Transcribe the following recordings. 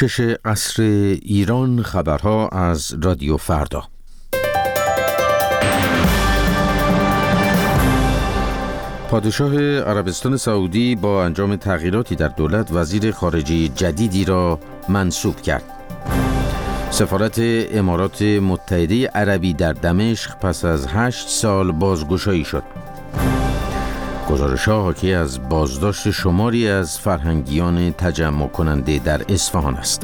6 عصر ایران، خبرها از رادیو فردا. پادشاه عربستان سعودی با انجام تغییراتی در دولت وزیر خارجه جدیدی را منصوب کرد. سفارت امارات متحده عربی در دمشق پس از 8 سال بازگشایی شد. گزارش‌ها حاکی از بازداشت شماری از فرهنگیان تجمع کننده در اصفهان است.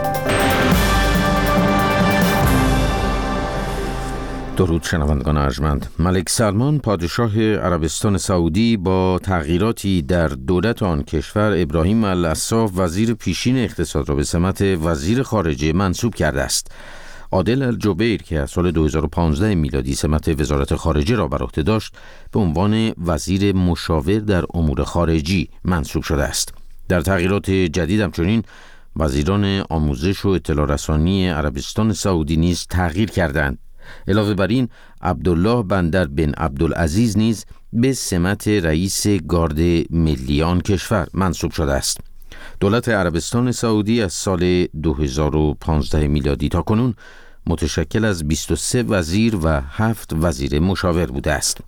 درود شنوندگان ارجمند. ملک سلمان پادشاه عربستان سعودی با تغییراتی در دولت آن کشور ابراهیم العصاف وزیر پیشین اقتصاد را به سمت وزیر خارجه منصوب کرده است. عادل الجبیر که از سال 2015 میلادی سمت وزارت خارجه را بر عهده داشت به عنوان وزیر مشاور در امور خارجی منصوب شده است. در تغییرات جدید همچنین وزیران آموزش و اطلاع رسانی عربستان سعودی نیز تغییر کردند. علاوه بر این عبدالله بندر بن عبدالعزیز نیز به سمت رئیس گارد ملی آن کشور منصوب شده است. دولت عربستان سعودی از سال 2015 میلادی تا کنون متشکل از 23 وزیر و 7 وزیر مشاور بوده است.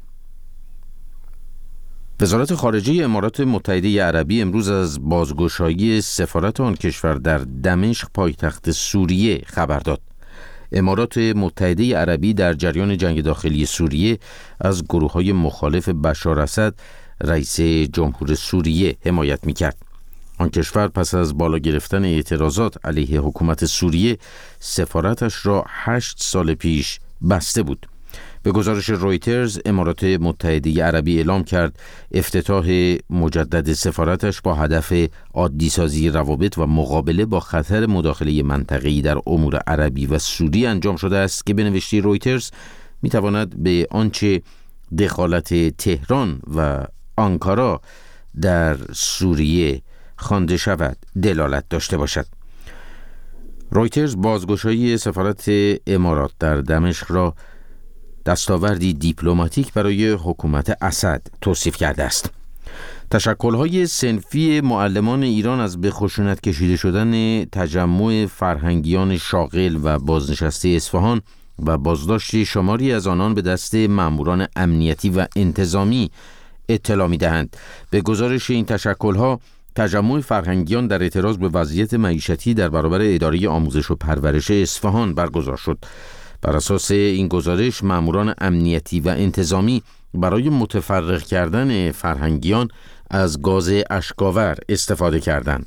وزارت خارجه امارات متحده عربی امروز از بازگشایی سفارت آن کشور در دمشق پایتخت سوریه خبر داد. امارات متحده عربی در جریان جنگ داخلی سوریه از گروه‌های مخالف بشار اسد رئیس جمهور سوریه حمایت می‌کرد. آن کشور پس از بالا گرفتن اعتراضات علیه حکومت سوریه سفارتش را 8 سال پیش بسته بود. به گزارش رویترز امارات متحده عربی اعلام کرد افتتاح مجدد سفارتش با هدف عادی سازی روابط و مقابله با خطر مداخله منطقه‌ای در امور عربی و سوری انجام شده است که به نوشته رویترز میتواند به آنچه دخالت تهران و آنکارا در سوریه خوانده شود دلالت داشته باشد. رویترز بازگشایی سفارت امارات در دمشق را دستاوردی دیپلماتیک برای حکومت اسد توصیف کرده است. تشکل‌های صنفی معلمان ایران از به خشونت کشیده شدن تجمع فرهنگیان شاغل و بازنشسته اصفهان و بازداشت شماری از آنان به دست ماموران امنیتی و انتظامی اطلاع می‌دهند. به گزارش این تشکل‌ها تجمع فرهنگیان در اعتراض به وضعیت معیشتی در برابر اداره آموزش و پرورش اصفهان برگزار شد. بر اساس این گزارش ماموران امنیتی و انتظامی برای متفرق کردن فرهنگیان از گاز اشک‌آور استفاده کردند.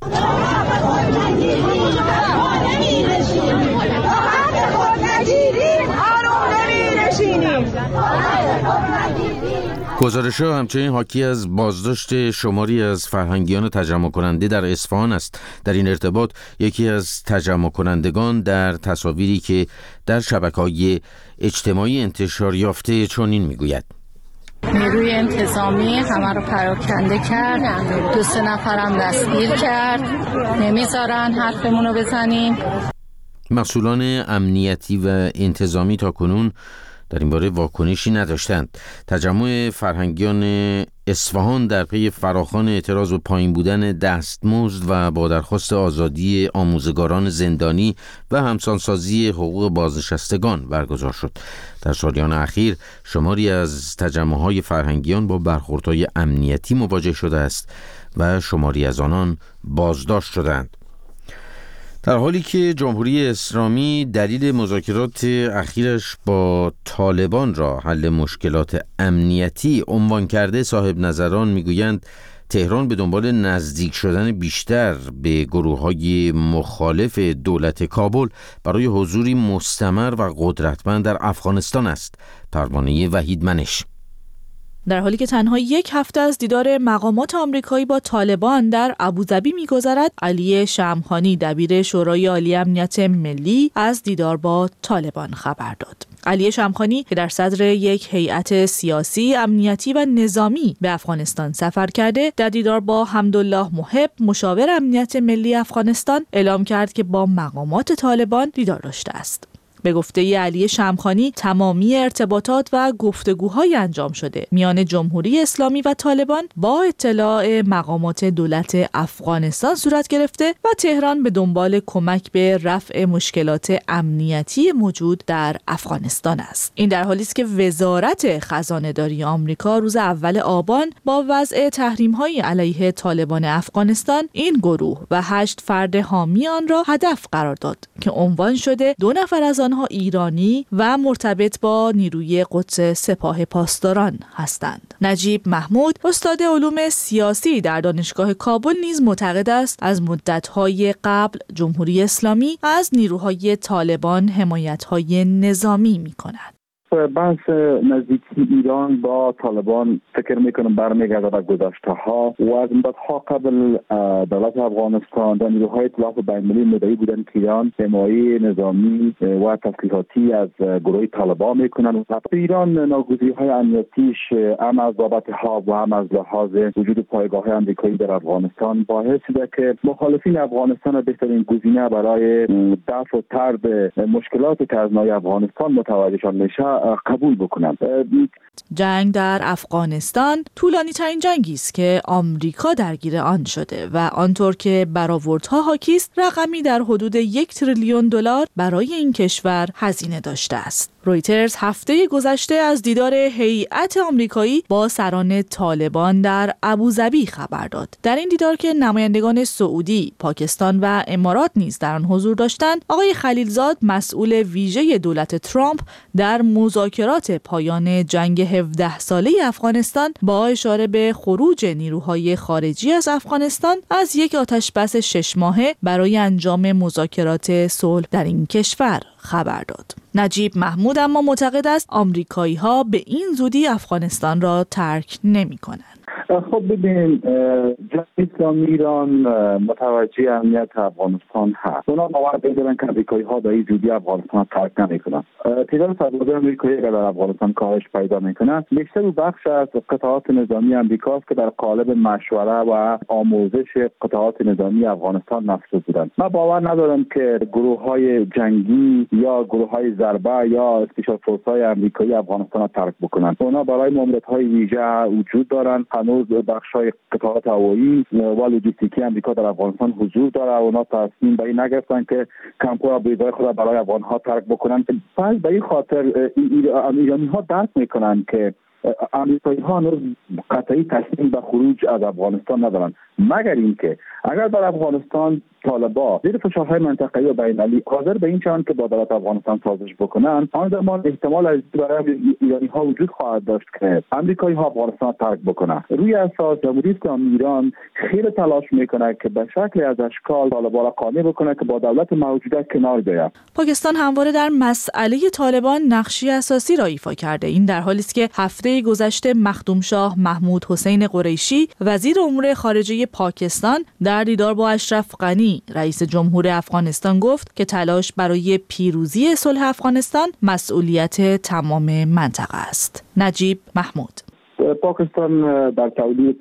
گزارش‌ها همچنین حاکی از بازداشت شماری از فرهنگیان تجمع کننده در اصفهان است. در این ارتباط یکی از تجمع کنندگان در تصاویری که در شبکه‌های اجتماعی انتشار یافته چنین میگوید: نیروی انتظامی همه رو پراکنده کرد، 2-3 نفرم دستگیر کرد، نمیذارن حرفمون رو بزنیم. مسئولان امنیتی و انتظامی تا کنون در این باره واکنشی نداشتند. تجمع فرهنگیان اصفهان در پی فراخوان اعتراض و پایین بودن دستمزد و با درخواست آزادی آموزگاران زندانی و همسانسازی حقوق بازنشستگان برگزار شد. در سالیان اخیر شماری از تجمع‌های فرهنگیان با برخوردهای امنیتی مواجه شده است و شماری از آنان بازداشت شدند. در حالی که جمهوری اسلامی دلیل مذاکرات اخیرش با طالبان را حل مشکلات امنیتی عنوان کرده، صاحب نظران میگویند تهران به دنبال نزدیک شدن بیشتر به گروه‌های مخالف دولت کابل برای حضوری مستمر و قدرتمند در افغانستان است. پروانه وحید منش. در حالی که تنها 1 هفته از دیدار مقامات آمریکایی با طالبان در ابوظبی می‌گذرد، علی شمخانی دبیر شورای عالی امنیت ملی از دیدار با طالبان خبر داد. علی شمخانی که در صدر یک هیئت سیاسی، امنیتی و نظامی به افغانستان سفر کرده، در دیدار با حمدالله محب مشاور امنیت ملی افغانستان اعلام کرد که با مقامات طالبان دیدار داشته است. به گفته علی شمخانی تمامی ارتباطات و گفتگوهای انجام شده میان جمهوری اسلامی و طالبان با اطلاع مقامات دولت افغانستان صورت گرفته و تهران به دنبال کمک به رفع مشکلات امنیتی موجود در افغانستان است. این در حالی است که وزارت خزانه‌داری آمریکا روز اول آبان با وضع تحریم‌های علیه طالبان افغانستان این گروه و 8 فرد حامی آن را هدف قرار داد که عنوان شده 2 نفر از آنها ایرانی و مرتبط با نیروی قدس سپاه پاسداران هستند. نجیب محمود استاد علوم سیاسی در دانشگاه کابل نیز معتقد است از مدت‌های قبل جمهوری اسلامی از نیروهای طالبان حمایت‌های نظامی می‌کند. بحث نزدیکی ایران با طالبان فکر میکنم برمیگرده به گذشته‌ها و از مدت‌ها قبل دولت افغانستان و نیروهای ائتلاف بین‌المللی مدعی بودند که ایران حمایت نظامی و تسلیحاتی از گروه طالبان میکنند. ایران ناگزیری‌های امنیتیش هم از بابت ها و هم از لحاظ وجود پایگاه آمریکایی در افغانستان باعث شده که مخالفین افغانستان بهترین گزینه برای دفع و طرد مشکلاتی که از نای افغانستان متوجهشان میشه قبول بکنند. جنگ در افغانستان طولانی ترین جنگی است که آمریکا درگیر آن شده و آنطور که برآوردها حاکی است رقمی در حدود 1 تریلیون دلار برای این کشور هزینه داشته است. رویترز هفته گذشته از دیدار هیئت آمریکایی با سران طالبان در ابوظبی خبر داد. در این دیدار که نمایندگان سعودی، پاکستان و امارات نیز در آن حضور داشتند، آقای خلیلزاد مسئول ویژه دولت ترامپ در مذاکرات پایان جنگ 17 ساله افغانستان با اشاره به خروج نیروهای خارجی از افغانستان از یک آتشبس 6 ماهه برای انجام مذاکرات صلح در این کشور خبر داد. نجیب محمود اما معتقد است آمریکایی‌ها به این زودی افغانستان را ترک نمی‌کنند. خب ببین، جمهوری اسلامی ایران متوجه امنیت افغانستان هست. اونا باور دارن که امریکایی‌ها به این زودی افغانستان ترک نمی‌کنند. تعداد سربازان امریکایی که در افغانستان کاهش پیدا می‌کنند، بیشتر بخش از قطعات نظامی امریکاست که در قالب مشوره و آموزش قطعات نظامی افغانستان مفروض بودند. من باور ندارم که گروه‌های جنگی یا گروه‌های ضربه یا اسپیشال فورس‌های امریکایی افغانستان را ترک بکنند. اونا برای ماموریت‌های ویژه وجود دارند. هنوز بخشای قطعات هوایی و لوجستیکی امریکا در افغانستان حضور داره. اونا تصمیم به این نگرفتن که کمپ‌ها بیگاه خود برای افغان‌ها ترک بکنن. پس به این خاطر ایرانی‌ها درک میکنن که امریکایی‌ها هنوز قطعی تصمیم به خروج از افغانستان ندارن، مگر اینکه اگر در افغانستان طالبان زیر فشارهای منطقه‌ای و بین‌المللی حاضر به این شوند که با دولت افغانستان سازش بکنند، آن زمان احتمال از برای ایرانی‌ها وجود خواهد داشت که آمریکایی‌ها افغانستان ترک بکنند. روی اساس جمهوری اسلامی ایران خیلی تلاش میکنه که به شکلی از اشکال طالبان را قانع بکنه که با دولت موجوده کنار بیاید. پاکستان همواره در مسئله طالبان نقشی اساسی را ایفا کرده. این در حالی است که هفته گذشته مخدوم شاه محمود حسین قریشی وزیر امور خارجه پاکستان در دیدار با اشرف غنی رئیس جمهور افغانستان گفت که تلاش برای پیروزی صلح افغانستان مسئولیت تمام منطقه است. نجیب محمود: پاکستان در تولید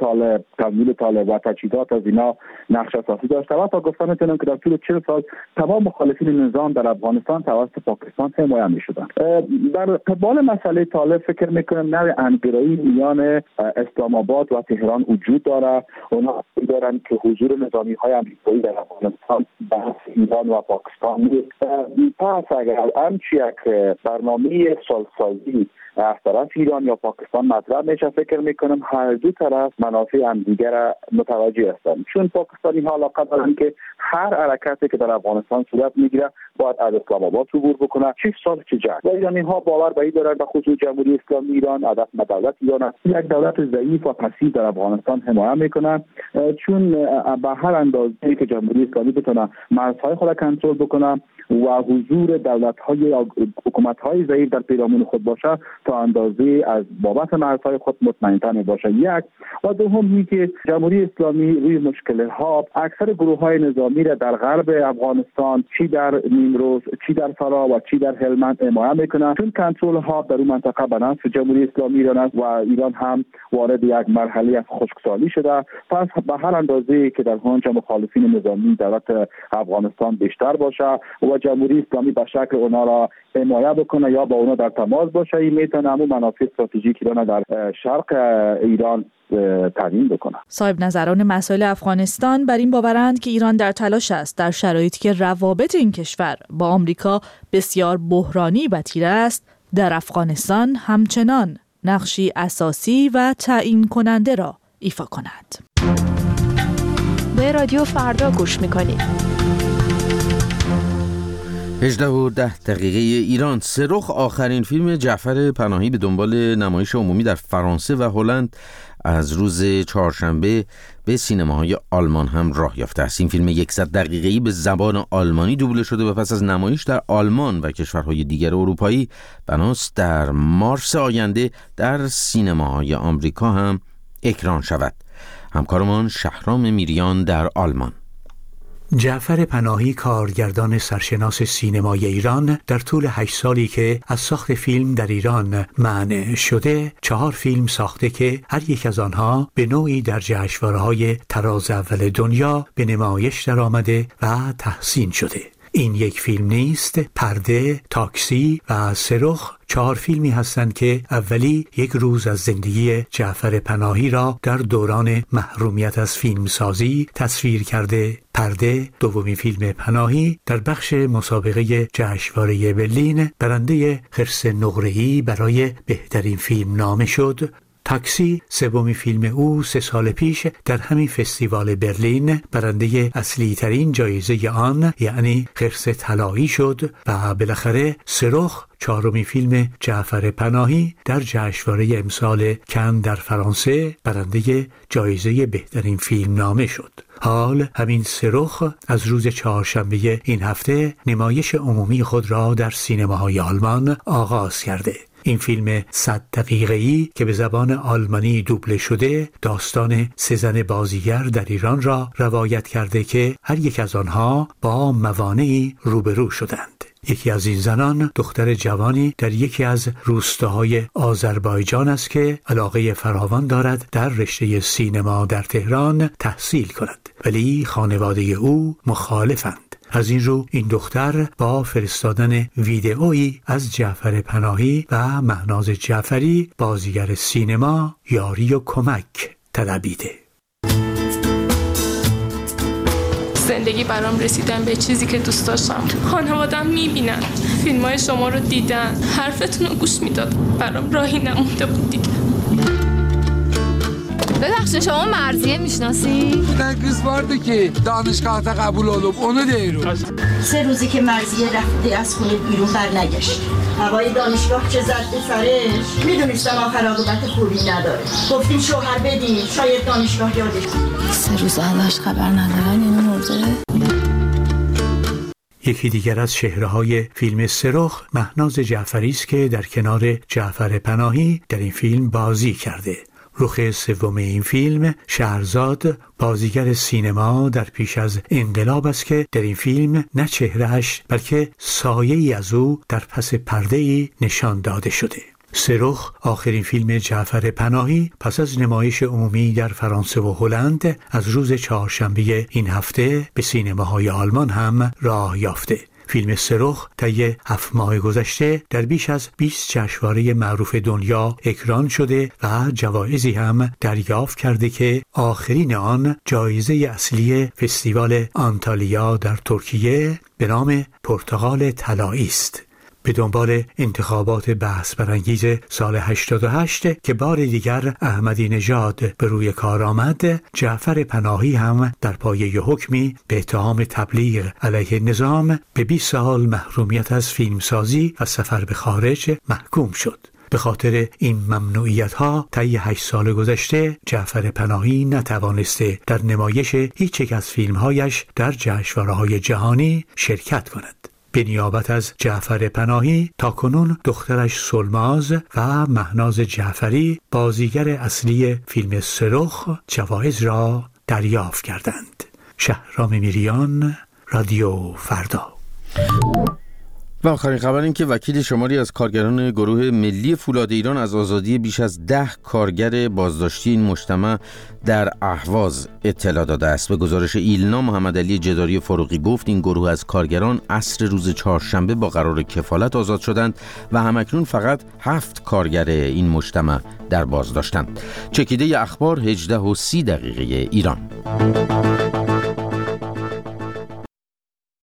طالب و تجهیزات از اینا نقش اساسی داشته و تا گفتن میتونم که در طول 40 سال تمام مخالفین نظام در افغانستان توسط پاکستان حمایت میشدن. در قبال مسئله طالب فکر میکنم نوع انگرایی میان اسلام آباد و تهران وجود داره. اونا دارن که حضور نظامی های امریکایی در افغانستان بحث ایران و پاکستان نیست. پس اگر همچی یک برنامه صلح‌سازی از طرف ایران یا پاکستان مطرح میشه، فکر میکنم هر دو طرف منافع همدیگر را متوجه هستند، چون پاکستانی ها علاقه دارن که هر حرکتی که در افغانستان صورت میگیره باید از اسلام آباد عبور بکنه، چه صلح چه جنگ. و ایرانی ها باور به این دارن به خصوص جمهوری اسلامی ایران هدف دولت ایران است یک دولت ضعیف و پسیو در افغانستان حمایت میکنه، چون به هر اندازه‌ای که جمهوری اسلامی بتونه مرزهای خود کنترل بکنه و حضور دولت‌های یا حکومت‌های ضعیف در پیرامون خود باشه، تا اندازه از بابت مرزهای خود مطمئن‌تر می‌باشد. یک و دوم این که جمهوری اسلامی روی مشکل‌ها اکثر گروه‌های نظامی را در غرب افغانستان چی در نیمروز، چی در فرا و چی در هلمند حمایت می‌کنند، چون کنترل ها در اون منطقه به نفع جمهوری اسلامی ایران است و ایران هم وارد یک مرحله از خشکسالی شده. پس به هر اندازه که در آنجا مخالفین نظامی دولت افغانستان بیشتر باشه و جمهوری اسلامی به شکل اونا را حمایت بکنه یا با اونا در تماس باشه، این میتونه همون منافع استراتژیک ایران در شرق ایران تعیین بکنه. صاحب نظران مسائل افغانستان بر این باورند که ایران در تلاش است در شرایطی که روابط این کشور با آمریکا بسیار بحرانی و تیره است، در افغانستان همچنان نقشی اساسی و تعیین کننده را ایفا کند. به رادیو فردا گوش میکنید. 18:10 ایران. سرخ آخرین فیلم جعفر پناهی به دنبال نمایش عمومی در فرانسه و هلند از روز چهارشنبه به سینماهای آلمان هم راه یافته است. این فیلم 100 دقیقه‌ای به زبان آلمانی دوبله شده و پس از نمایش در آلمان و کشورهای دیگر اروپایی بناست در مارس آینده در سینماهای آمریکا هم اکران شود. همکارمان شهرام میریان در آلمان. جعفر پناهی کارگردان سرشناس سینمای ایران در طول 8 سالی که از ساخت فیلم در ایران معنی شده 4 فیلم ساخته که هر یک از آنها به نوعی در جشنواره‌های طراز اول دنیا به نمایش در آمده و تحسین شده. این یک فیلم نیست، پرده، تاکسی و سرخ 4 فیلمی هستند که اولی یک روز از زندگی جعفر پناهی را در دوران محرومیت از فیلمسازی تصویر کرده. پرده، دومین فیلم پناهی، در بخش مسابقه جشنواره برلین برنده خرس نقره‌ای برای بهترین فیلم نامه شد. تاکسی، سومین فیلم او 3 سال پیش در همین فستیوال برلین برنده اصلی ترین جایزه آن یعنی خرس طلایی شد و بالاخره سرخ، 4مین فیلم جعفر پناهی در جشنواره امسال کن در فرانسه برنده جایزه بهترین فیلم نامه شد. حال همین سرخ از روز چهارشنبه این هفته نمایش عمومی خود را در سینماهای آلمان آغاز کرده. این فیلم 100 دقیقه‌ای که به زبان آلمانی دوبله شده داستان 3 زن بازیگر در ایران را روایت کرده که هر یک از آنها با موانعی روبرو شدند. یکی از این زنان دختر جوانی در یکی از روستاهای آذربایجان است که علاقه فراوان دارد در رشته سینما در تهران تحصیل کند، ولی خانواده او مخالفند. از این رو این دختر با فرستادن ویدئویی از جعفر پناهی و مهناز جعفری بازیگر سینما یاری و کمک طلبیده. زندگی برام رسیدن به چیزی که دوست داشتم. خانواده‌ام میبینن، فیلم‌های شما رو دیدن، حرفتون رو گوش میداد. برام راهی نمونده بود دیگه. ببخشید شما مرضیه میشناسی؟ در کس vardı که دانشگاه تا قبول olup onu دیرم. 3 روزی که مرضیه رفته از خونه بیرون برنگشت. هوای دانشگاه چه زد به سرش. میدونستم آخر عاقبت خوبی نداره. گفتیم شوهر بدیم شاید دانشگاه یادش. 3 روز ازش خبر ندارن اینو مرده. یکی دیگر از چهره‌های فیلم سرخ مهناز جعفری است که در کنار جعفر پناهی در این فیلم بازی کرده. رخ سوم این فیلم شهرزاد بازیگر سینما در پیش از انقلاب است که در این فیلم نه چهرهش بلکه سایه‌ای از او در پس پرده‌ای نشان داده شده. سرخ آخرین فیلم جعفر پناهی پس از نمایش عمومی در فرانسه و هلند از روز چهارشنبه این هفته به سینماهای آلمان هم راه یافته. فیلم سرخ طی 7 ماه گذشته در بیش از 20 جشنواره معروف دنیا اکران شده و جوایزی هم دریافت کرده که آخرین آن جایزه اصلی فستیوال آنتالیا در ترکیه به نام پرتغال طلایی است. به دنبال انتخابات بحث برانگیز سال 88 که بار دیگر احمدی نژاد به روی کار آمد، جعفر پناهی هم در پایه حکمی به اتهام تبلیغ علیه نظام به 20 سال محرومیت از فیلمسازی و سفر به خارج محکوم شد. به خاطر این ممنوعیت‌ها طی 8 سال گذشته جعفر پناهی نتوانسته در نمایش هیچ یک از فیلم‌هایش در جشنواره‌های جهانی شرکت کند. به نیابت از جعفر پناهی تاکنون دخترش سلماز و مهناز جعفری بازیگر اصلی فیلم سرخ جوایز را دریافت کردند. شهرام میریان، رادیو فردا. و آخرین خبر این که وکیل شماری از کارگران گروه ملی فولاد ایران از آزادی بیش از 10 کارگر بازداشتی این مجتمع در اهواز اطلاع داده است. به گزارش ایلنا، محمد علی جداری فاروقی گفت این گروه از کارگران عصر روز چهارشنبه با قرار کفالت آزاد شدند و همکنون فقط 7 کارگر این مجتمع در بازداشتند. چکیده اخبار 18:30 ایران.